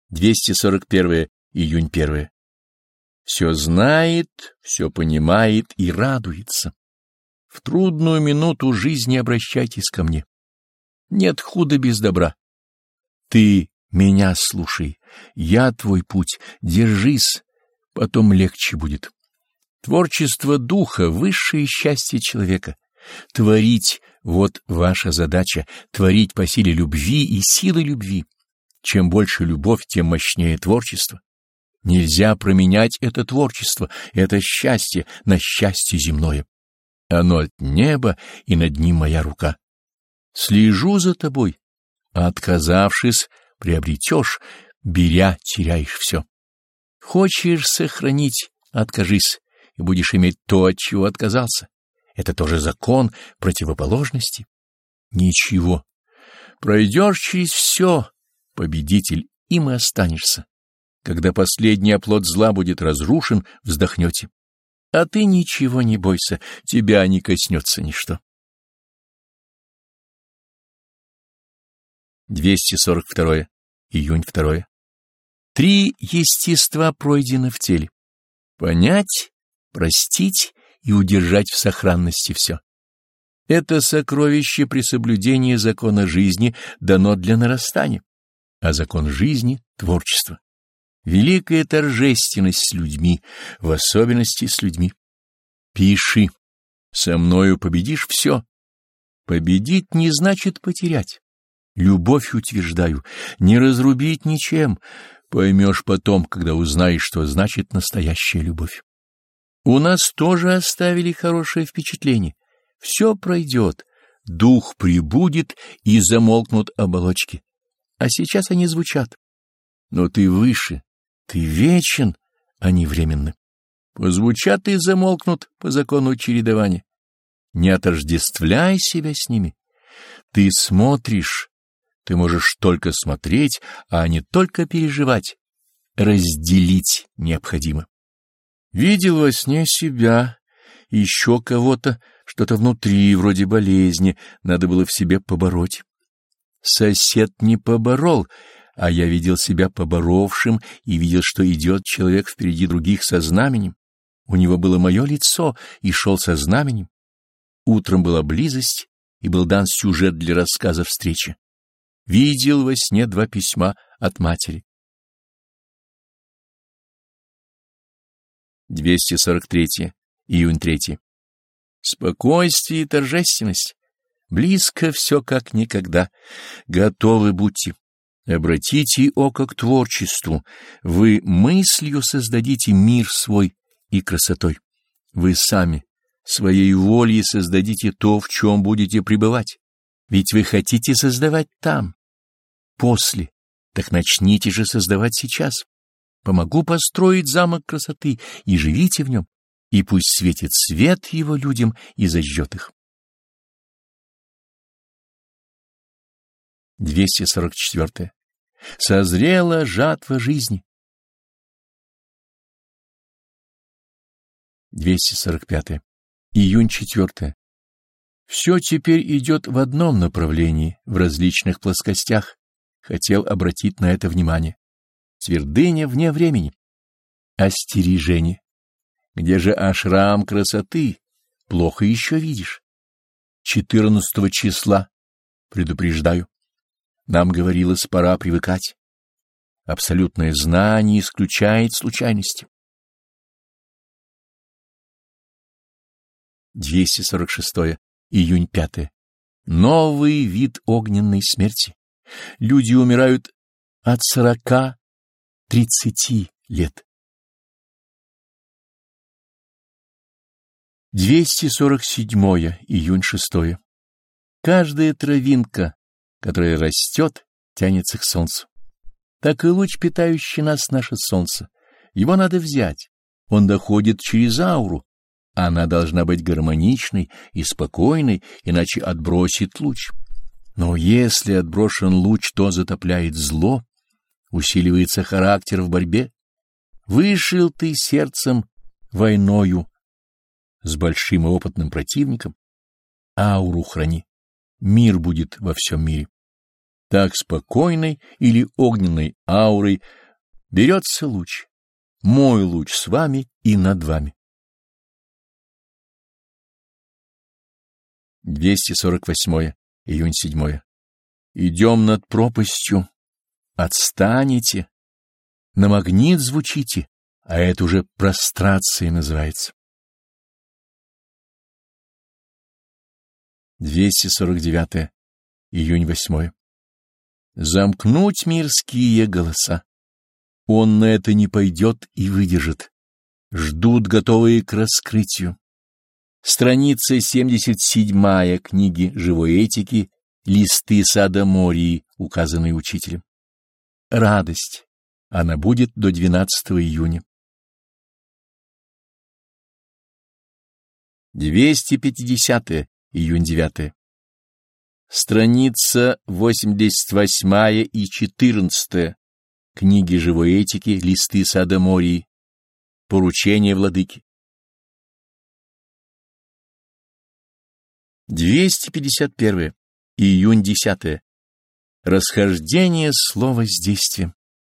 241 июнь 1. Все знает, все понимает и радуется. В трудную минуту жизни обращайтесь ко мне. Нет худа без добра. Ты меня слушай, я твой путь, держись, потом легче будет. Творчество духа — высшее счастье человека. Творить — вот ваша задача, творить по силе любви и силы любви. Чем больше любовь, тем мощнее творчество. Нельзя променять это творчество, это счастье на счастье земное. Оно от неба, и над ним моя рука. Слежу за тобой, а отказавшись, приобретешь, беря, теряешь все. Хочешь сохранить — откажись, и будешь иметь то, от чего отказался. Это тоже закон противоположности. Ничего. Пройдешь через все, победитель, им и останешься. Когда последний оплот зла будет разрушен, вздохнете. А ты ничего не бойся, тебя не коснется ничто. 242 июнь 2. 3 естества пройдены в теле. Понять, простить и удержать в сохранности все. Это сокровище при соблюдении закона жизни дано для нарастания, а закон жизни — творчество. Великая торжественность с людьми, в особенности с людьми. Пиши, со мною победишь все. Победить не значит потерять. Любовь утверждаю, не разрубить ничем. Поймешь потом, когда узнаешь, что значит настоящая любовь. У нас тоже оставили хорошее впечатление. Все пройдет, дух прибудет и замолкнут оболочки. А сейчас они звучат. Но ты выше, ты вечен, они временны. Позвучат и замолкнут по закону чередования. Не отождествляй себя с ними. Ты смотришь, ты можешь только смотреть, а не только переживать. Разделить необходимо. Видел во сне себя, еще кого-то, что-то внутри, вроде болезни, надо было в себе побороть. Сосед не поборол, а я видел себя поборовшим и видел, что идет человек впереди других со знаменем. У него было мое лицо и шел со знаменем. Утром была близость, и был дан сюжет для рассказа встречи. Видел во сне 2 письма от матери. 243 июнь 3. Спокойствие и торжественность. Близко все как никогда. Готовы будьте. Обратите око к творчеству. Вы мыслью создадите мир свой и красотой. Вы сами своей волей создадите то, в чем будете пребывать. Ведь вы хотите создавать там, после. Так начните же создавать сейчас. Помогу построить замок красоты, и живите в нем, и пусть светит свет его людям и зажжет их. 244. Созрела жатва жизни. 245. Июнь 4. Все теперь идет в одном направлении, в различных плоскостях. Хотел обратить на это внимание. Твердыня вне времени. Остережение. Где же ашрам красоты? Плохо еще видишь. 14 числа. Предупреждаю. Нам говорилось, пора привыкать. Абсолютное знание исключает случайности. 246 июнь 5. Новый вид огненной смерти. Люди умирают от 40-30 лет. 247 июнь 6. Каждая травинка, которая растет, тянется к солнцу. Так и луч, питающий нас, наше солнце. Его надо взять. Он доходит через ауру. Она должна быть гармоничной и спокойной, иначе отбросит луч. Но если отброшен луч, то затопляет зло, усиливается характер в борьбе. Вышел ты сердцем войною с большим и опытным противником, ауру храни, мир будет во всем мире. Так спокойной или огненной аурой берется луч, мой луч с вами и над вами. 248 июнь 7. Идем над пропастью. Отстанете. На магнит звучите, а это уже прострация называется. 249 июнь 8. Замкнуть мирские голоса. Он на это не пойдет и выдержит. Ждут, готовые к раскрытию. Страница 77 книги живой этики, листы сада Мории, указанные учителем. Радость. Она будет до 12 июня. 250 июнь 9. Страница 88 и 14 книги живой этики, листы сада Мории. Поручение владыки. 251 июнь 10. Расхождение слова с действием.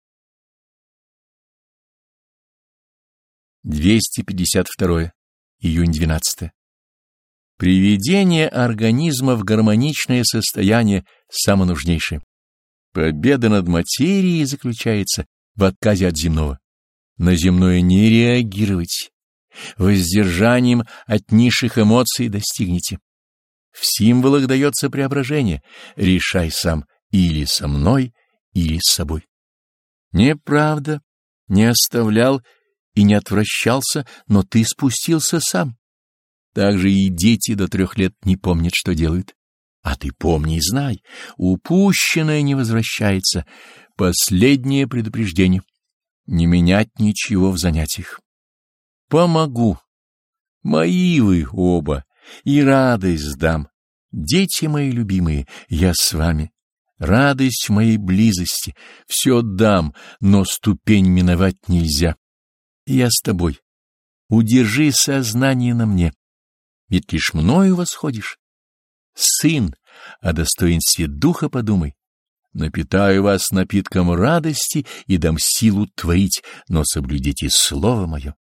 252 июнь 12. Приведение организма в гармоничное состояние самое нужнейшее. Победа над материей заключается в отказе от земного. На земное не реагировать. Воздержанием от низших эмоций достигнете. В символах дается преображение. Решай сам, или со мной, или с собой. Неправда, не оставлял и не отвращался, но ты спустился сам. Также и дети до 3 лет не помнят, что делают. А ты помни и знай, упущенное не возвращается. Последнее предупреждение. Не менять ничего в занятиях. Помогу. Мои вы оба, и радость дам. Дети мои любимые, я с вами. Радость в моей близости. Все дам, но ступень миновать нельзя. Я с тобой. Удержи сознание на мне. Ведь лишь мною восходишь. Сын, о достоинстве духа подумай. Напитаю вас напитком радости и дам силу творить, но соблюдите слово мое.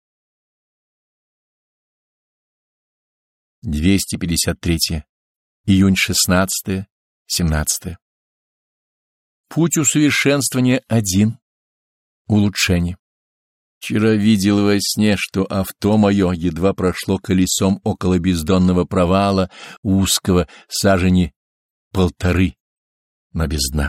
253 июнь 16, 17. Путь усовершенствования один — улучшение. Вчера видел во сне, что авто мое едва прошло колесом около бездонного провала, узкого, сажени 1,5, но без дна.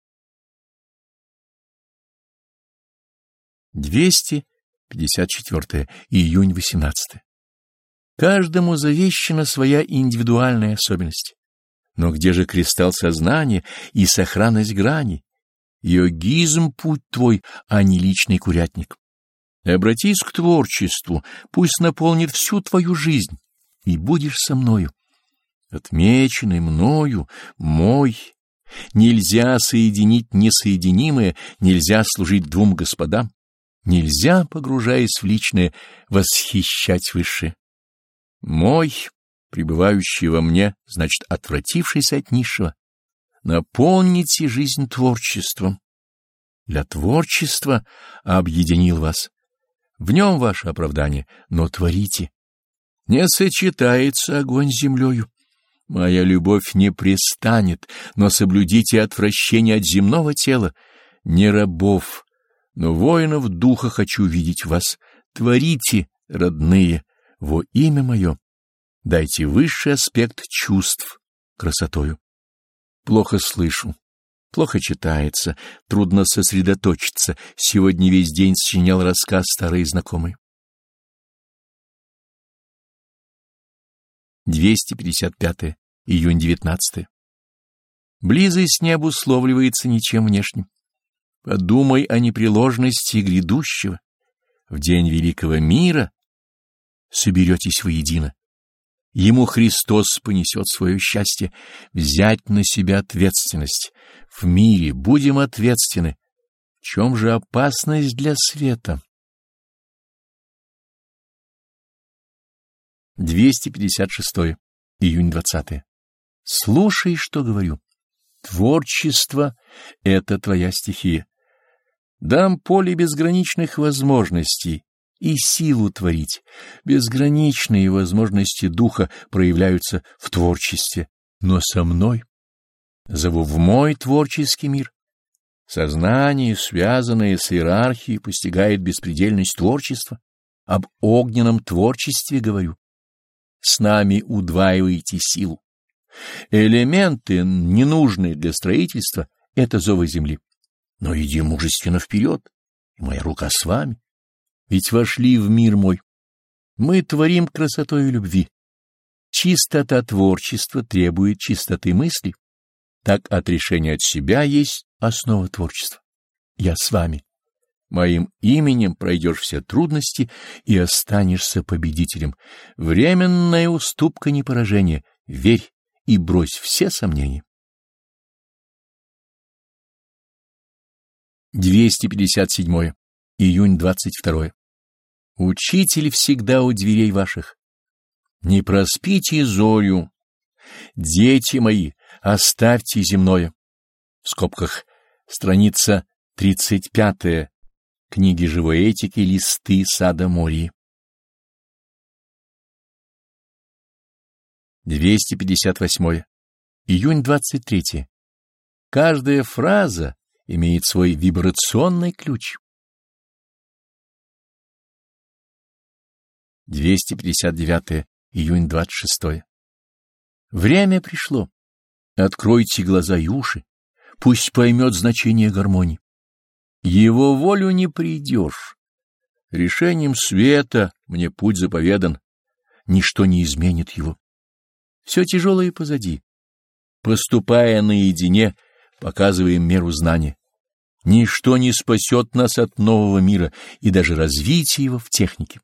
254 июнь 18. Каждому завещана своя индивидуальная особенность. Но где же кристалл сознания и сохранность грани? Йогизм — путь твой, а не личный курятник. Обратись к творчеству, пусть наполнит всю твою жизнь, и будешь со мною. Отмеченный мною, мой. Нельзя соединить несоединимое, нельзя служить 2 господам, нельзя, погружаясь в личное, восхищать высшее. Мой, пребывающий во мне, значит, отвратившийся от низшего. Наполните жизнь творчеством. Для творчества объединил вас. В нем ваше оправдание, но творите. Не сочетается огонь с землею. Моя любовь не престанет, но соблюдите отвращение от земного тела. Не рабов, но воинов духа хочу видеть в вас. Творите, родные, во имя мое. Дайте высший аспект чувств красотою. Плохо слышу. Плохо читается, трудно сосредоточиться. Сегодня весь день сочинял рассказ старый знакомый. 255 июнь 19. Близость не обусловливается ничем внешним. Подумай о непреложности грядущего. В день великого мира соберетесь воедино. Ему Христос понесет свое счастье, взять на себя ответственность. В мире будем ответственны. В чем же опасность для света? 256 июнь 20. Слушай, что говорю. Творчество — это твоя стихия. Дам поле безграничных возможностей и силу творить. Безграничные возможности духа проявляются в творчестве, но со мной. Зову в мой творческий мир. Сознание, связанное с иерархией, постигает беспредельность творчества. Об огненном творчестве говорю. С нами удваиваете силу. Элементы, ненужные для строительства, — это зовы земли. Но иди мужественно вперед, и моя рука с вами. Ведь вошли в мир мой. Мы творим красотой любви. Чистота творчества требует чистоты мысли. Так отрешение от себя есть основа творчества. Я с вами. Моим именем пройдешь все трудности и останешься победителем. Временная уступка, не поражение. Верь и брось все сомнения. 257. Июнь 22. Учитель всегда у дверей ваших. Не проспите зорю. Дети мои, оставьте земное. В скобках страница 35 книги живой этики, листы сада Мории. 258. Июнь 23. Каждая фраза имеет свой вибрационный ключ. 259. Июнь 26. Время пришло. Откройте глаза и уши. Пусть поймет значение гармонии. Его волю не придешь. Решением света мне путь заповедан. Ничто не изменит его. Все тяжелое позади. Поступая наедине, показываем меру знания. Ничто не спасет нас от нового мира и даже развития его в технике.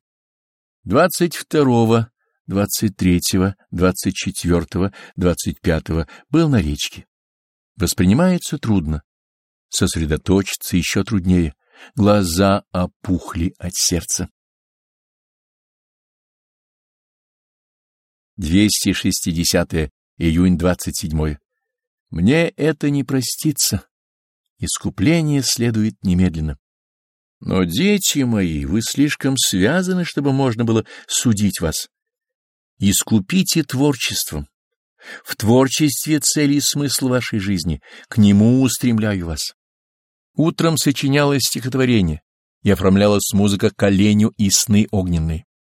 22, 23, 24, 25 был на речке. Воспринимается трудно. Сосредоточиться еще труднее. Глаза опухли от сердца. 260. Июнь 27. Мне это не простится. Искупление следует немедленно. Но, дети мои, вы слишком связаны, чтобы можно было судить вас. Искупите творчеством. В творчестве цель и смысл вашей жизни. К нему устремляю вас. Утром сочинялось стихотворение и оформлялась музыка к оленю и сны огненные.